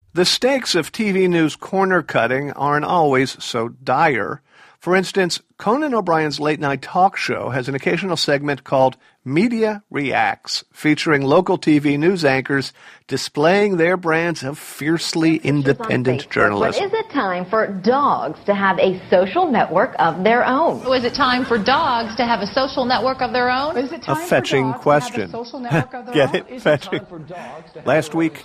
The stakes of TV news corner cutting aren't always so dire. For instance, Conan O'Brien's late-night talk show has an occasional segment called Media Reacts, featuring local TV news anchors displaying their brands of fiercely independent journalism. But is it time for dogs to have a social network of their own? Is it time for dogs to have a social network of their own? A fetching question. Get it? Fetching. Last week,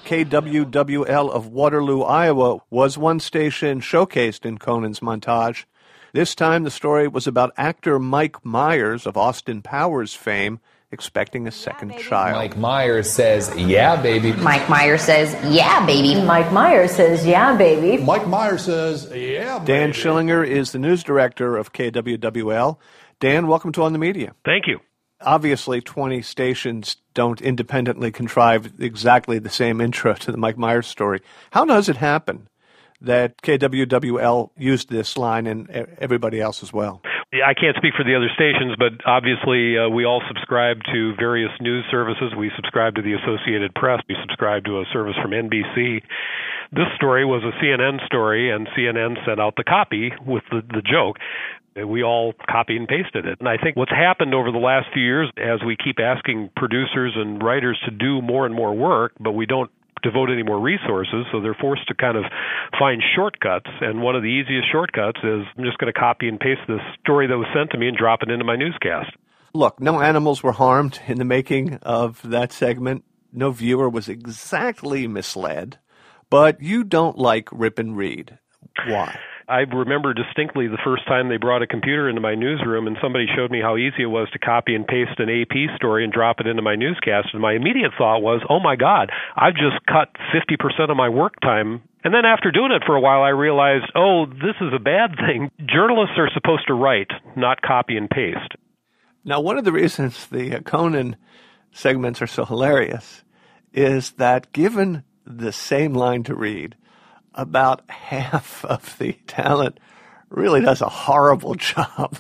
KWWL of Waterloo, Iowa, was one station showcased in Conan's montage. This time, the story was about actor Mike Myers of Austin Powers fame expecting a second child. Mike Myers says, yeah, baby. Mike Myers says, yeah, baby. Mike Myers says, yeah, baby. Mike Myers says, yeah, baby. Dan Schillinger is the news director of KWWL. Dan, welcome to On the Media. Thank you. Obviously, 20 stations don't independently contrive exactly the same intro to the Mike Myers story. How does it happen that KWWL used this line and everybody else as well? I can't speak for the other stations, but obviously we all subscribe to various news services. We subscribe to the Associated Press. We subscribe to a service from NBC. This story was a CNN story, and CNN sent out the copy with the joke. We all copied and pasted it. And I think what's happened over the last few years, as we keep asking producers and writers to do more and more work, but we don't devote any more resources, so they're forced to kind of find shortcuts. And one of the easiest shortcuts is I'm just going to copy and paste this story that was sent to me and drop it into my newscast. Look, no animals were harmed in the making of that segment. No viewer was exactly misled. But you don't like rip and read. Why? I remember distinctly the first time they brought a computer into my newsroom and somebody showed me how easy it was to copy and paste an AP story and drop it into my newscast. And my immediate thought was, oh my God, I've just cut 50% of my work time. And then after doing it for a while, I realized, oh, this is a bad thing. Journalists are supposed to write, not copy and paste. Now, one of the reasons the Conan segments are so hilarious is that given the same line to read, about half of the talent really does a horrible job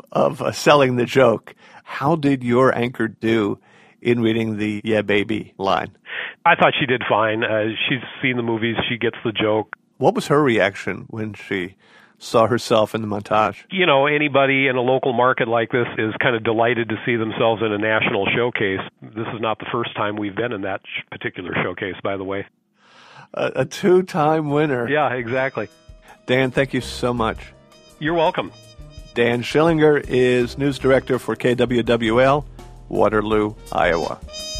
of selling the joke. How did your anchor do in reading the yeah, baby line? I thought she did fine. She's seen the movies. She gets the joke. What was her reaction when she saw herself in the montage? You know, anybody in a local market like this is kind of delighted to see themselves in a national showcase. This is not the first time we've been in that particular showcase, by the way. A two-time winner. Yeah, exactly. Dan, thank you so much. You're welcome. Dan Schillinger is news director for KWWL, Waterloo, Iowa.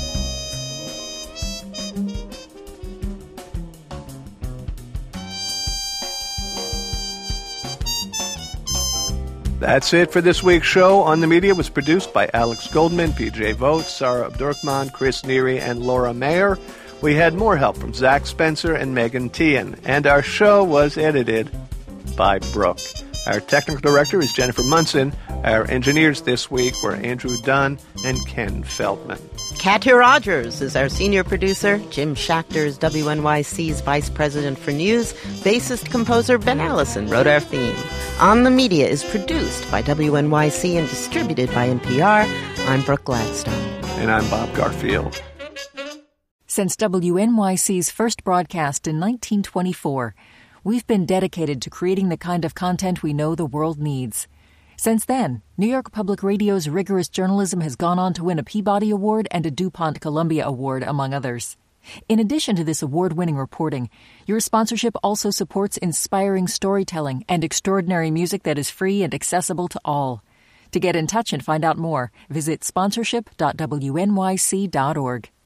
That's it for this week's show. On the Media was produced by Alex Goldman, PJ Vogt, Sarah Abdurrahman, Chris Neary, and Laura Mayer. We had more help from Zach Spencer and Megan Tian, and our show was edited by Brooke. Our technical director is Jennifer Munson. Our engineers this week were Andrew Dunn and Ken Feldman. Katya Rogers is our senior producer. Jim Schachter is WNYC's vice president for news. Bassist composer Ben Allison wrote our theme. On the Media is produced by WNYC and distributed by NPR. I'm Brooke Gladstone. And I'm Bob Garfield. Since WNYC's first broadcast in 1924, we've been dedicated to creating the kind of content we know the world needs. Since then, New York Public Radio's rigorous journalism has gone on to win a Peabody Award and a DuPont Columbia Award, among others. In addition to this award-winning reporting, your sponsorship also supports inspiring storytelling and extraordinary music that is free and accessible to all. To get in touch and find out more, visit sponsorship.wnyc.org.